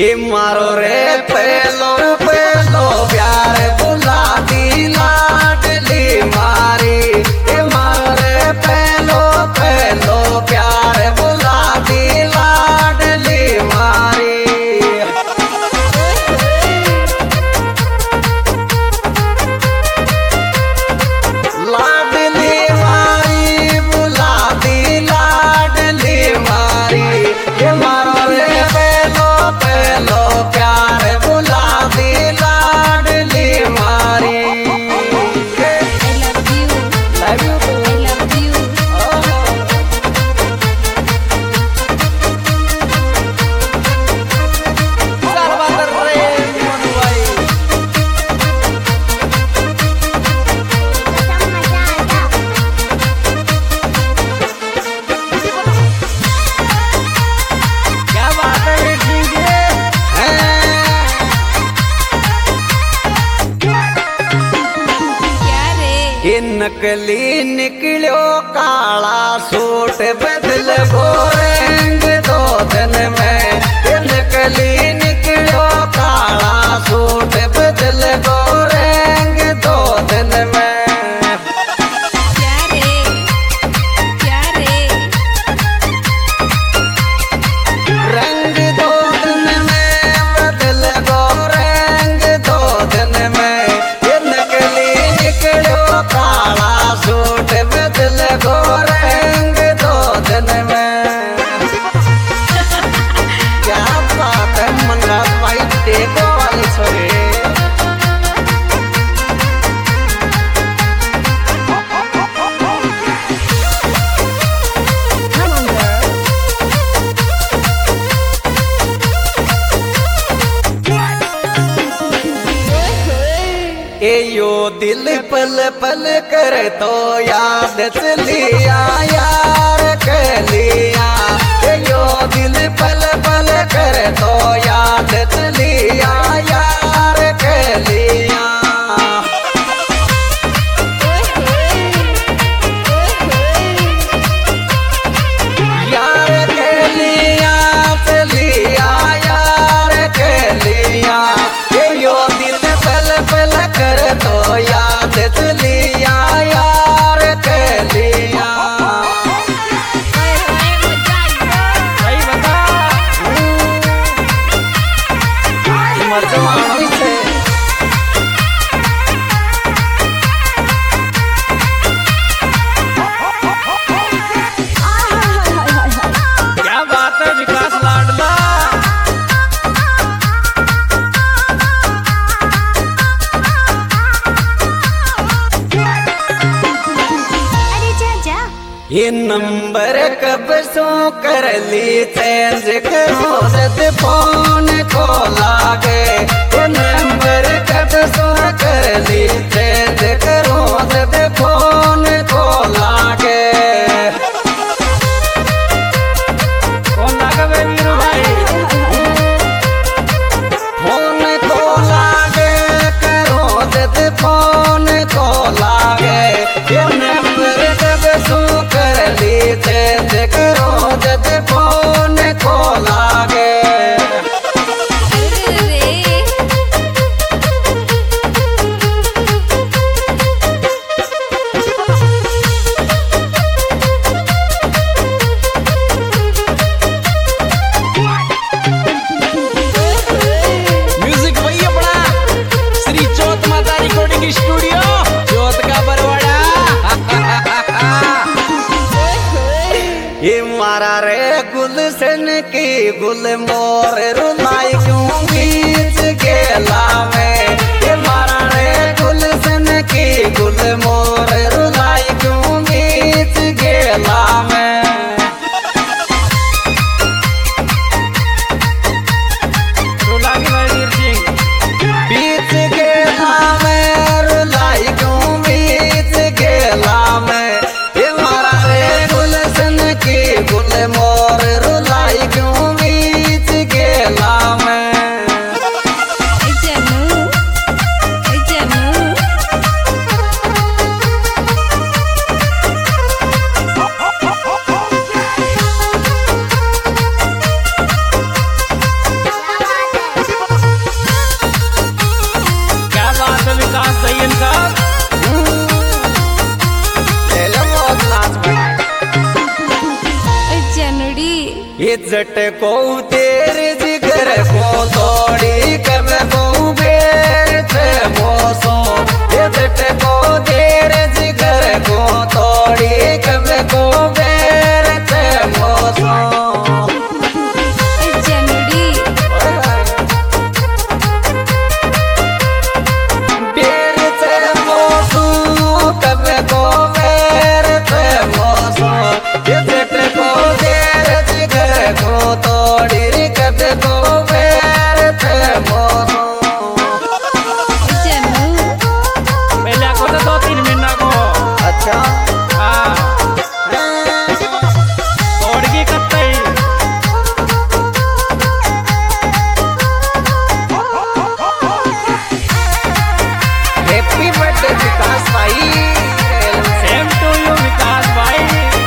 ये मारो रे पहलो पहलो प्यार बुला दी लाडली मारी। ये मारो रे पहलो पहलो प्यार बुला दी लाडली मारी। लाडली मारी बुला दी लाडली मारी। ये मारो रे पहलो पहलो प्यार बुला दी लाडली मारी। I love you. क्या बात है क्या रे? ये नकली निकलो काला सूट बदल गोरेंग 2 दिन में। ये नकली निकलो काला सूट बदल गोरेंग 2 दिन में। क्या रे? क्या रे? रंग 2 दिन में बदल गोरेंग 2 दिन में। ये नकली निकलो काला सूट बदल गोरेंग 2 दिन में। क्या बात है मनराज भाई, देखो वाली छोरे। ए यो दिल पल पल कर तो याद चलिया यार कलिया। ए यो दिल पल पल कर तो याद चलिया यार कलिया। यार कलिया चलिया यार कलिया। ए यो दिल पल पल कर तो याद चलिया यार कलिया। सही बता मर्दवानी से। क्या बात है विकास लाडला। अरे जा जा। ये नंबर कब सो कर ली चेंज करो जब फोन को लागे। ये नंबर कब सो कर ली चेंज करो जब फोन को लागे। कौन लागे बे वीरू भाई? फोन को लागे करो जब फोन को लागे। ये नंबर जब सो कर ली चेंज करो जब फोन को लागे। अरे रे। म्यूजिक वही अपना श्री चौथ माता रिकॉर्डिंग स्टूडियो चौथ का बरवाड़ा। ये मारा रे गुलशन की गुल मोर रुलाई क्यों बीच गेला में। ये मारा रे गुलशन की गुल मोर रुलाई क्यों बीच गेला में। बीच गेला में रुलाई क्यों बीच गेला में। ये मारा रे गुलशन की गुल मोर रुलाई क्यों बीच गेला में। जानू झटको तेरे जिगर को तोड़ी कब को बेर थे मोसो ये झटको तेरे जिगर को तोड़ी कब को बेर थे मोसो जनुड़ी बेर थे मोसो कब को बेर थे मोसो ये झटको तेरे जिगर को तोड़ी कब को बेर थे मोसो जनु पहले को तो 2-3 महीना को अच्छा हाँ तोड़गी कत्तई हैप्पी बर्थडे विकास भाई सेम टू यू विकास भाई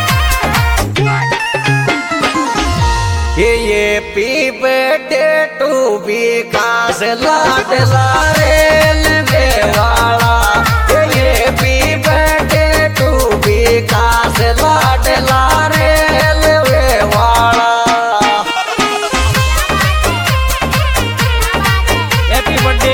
ये हैप्पी बर्थडे टू विकास लाडला रेल बेवाड़ा ये हैप्पी बर्थडे टू विकास लाडला रेल बेवाड़ा हैप्पी बर्थडे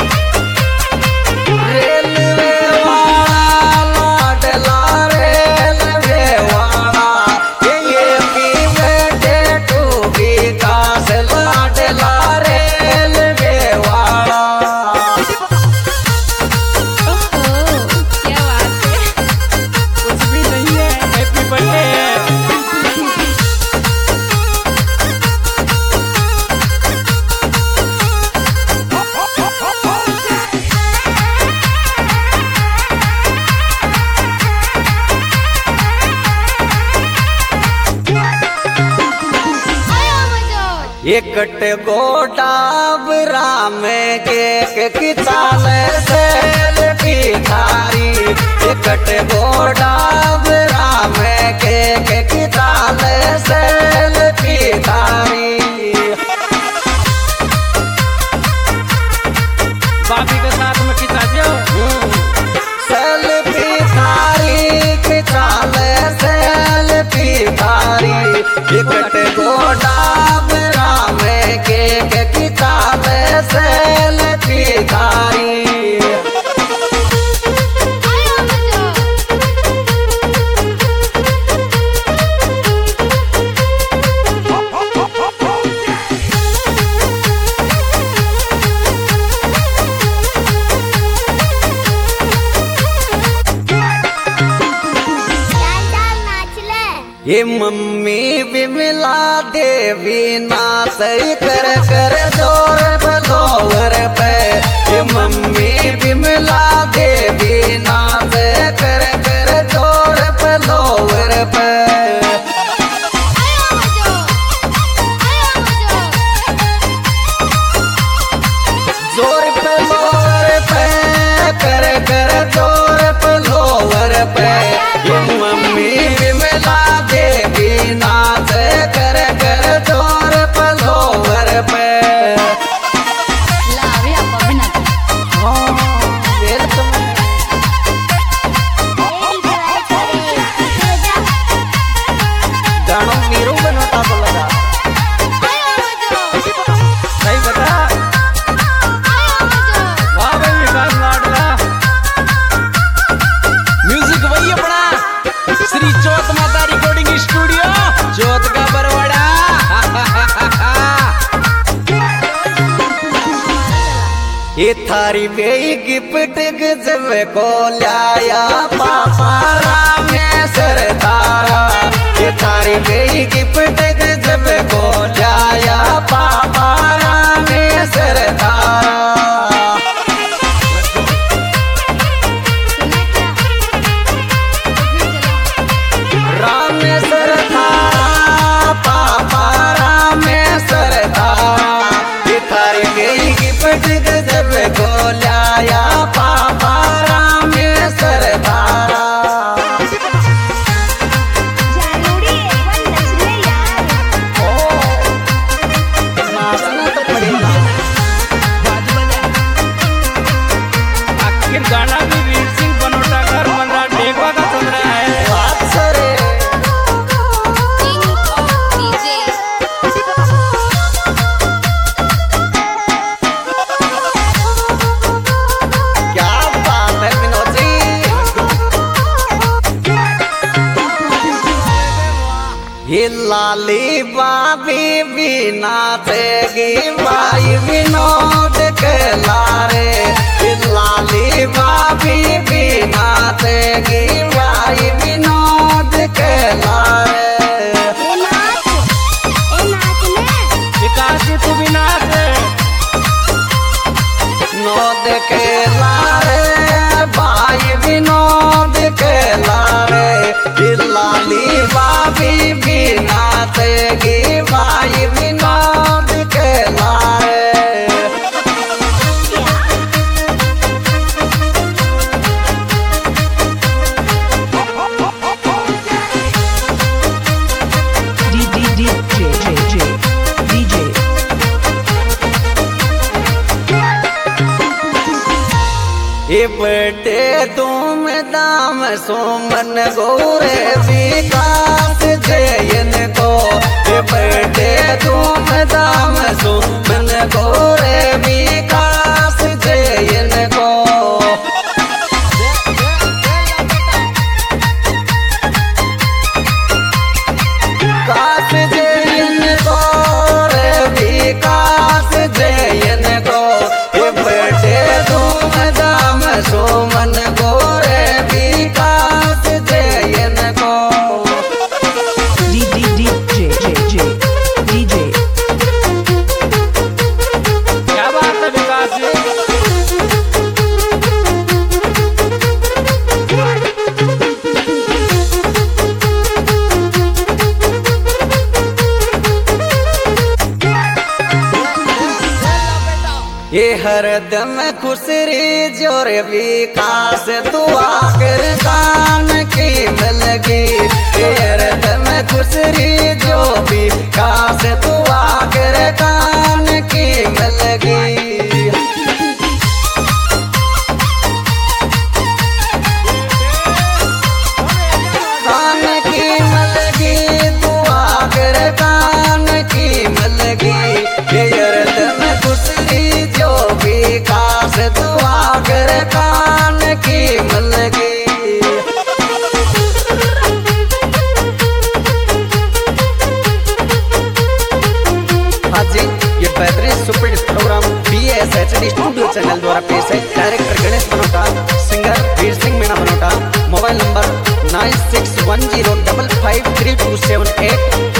रेलवे वाला लाडला रेलवे वाला ये हैप्पी बर्थडे टू विकास लाडला रेलवे वाला ओहो क्या बात है कुछ भी नहीं है हैप्पी बर्थडे एकट गोटाब राम केक की चाल सेल्फी थारी एकट गोटाब राम केक की चाल सेल्फी थारी भाभी के साथ में खिंचा जो सेल्फी थारी की चाल सेल्फी थारी एकट गोटाब राम केक की चाल सेल्फी थारी ये मम्मी बिमला देवी नाच कर कर जोर बलोवर पे ये मम्मी बिमला देवी नाच कर कर जोर बलोवर पे जोर बलोवर पे कर कर जोर बलोवर पे ये मम्मी बिमला देवी नाच कर कर जोर बलोवर पे लावे आप अभिनव गानों मीरू बनता तो लगा सही बता वाह भाई विकास लाडला म्यूजिक वही अपना श्री चौथ माता रिकॉर्डिंग स्टूडियो चौथ का बरवाड़ा ये थारी बेई गिफ्ट गजब को लाया पापा रामेश्वर तारा ये थारी बेई गिफ्ट गजब को लाया पापा रामेश्वर तारा रामेश्वर तारा पापा रामेश्वर तारा ये थारी बेई गिफ्ट गजब को लाया पापा रामेश्वर तारा ये लाली बाबी बिना तेगी भाई विनोद के लारे। ये लाली बाबी बिना तेगी भाई विनोद के लारे। विकास जी तू भी नाच। नोद के लारे भाई विनोद के लारे। ये लाली बाबी बिना तेगी भाई विनोद के लारे। ये बेटे तुम दाम सोमन गोरे विकास जयन को। ये बेटे तुम दाम सोमन गोरे विकास जयन को। विकास जयन को रे विकास जयन को। ये बेटे तुम दाम सोमन गोरे विकास जयन को। क्या बात है विकास जी। ये हरदम खुसरी जोर विकास दुआ कर कान की मिलगी। ये हरदम खुसरी जो विकास दुआ कर कान की मिलगी। कान की मिलगी दुआ कर कान की मिलगी। ये हरदम खुसरी जो विकास दुआ कर कान की मिलगी। हाँ जी, ये बेहतरीन super program BSHD studio channel द्वारा पेश है। Director Ganesh Banota, singer Veer Singh Meena Banota. Mobile number 9610553278।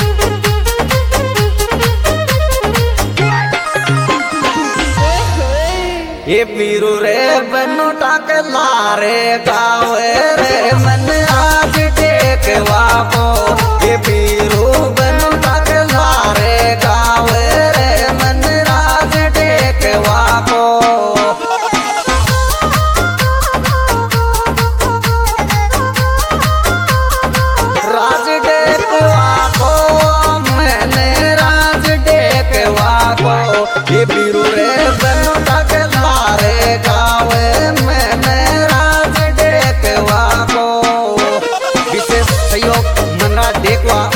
ये बीरू रे बनोटा के लारे गावे रे मन आज टेकवा को। ये बीरू बनोटा के लारे गावे रे मन आज टेकवा को। राज टेकवा को मैंने राज टेकवा को। ये बीरू रे बनोटा के लारे गावे मैंने राज टेकवा को। विशेष सहयोग मनराज टेकवा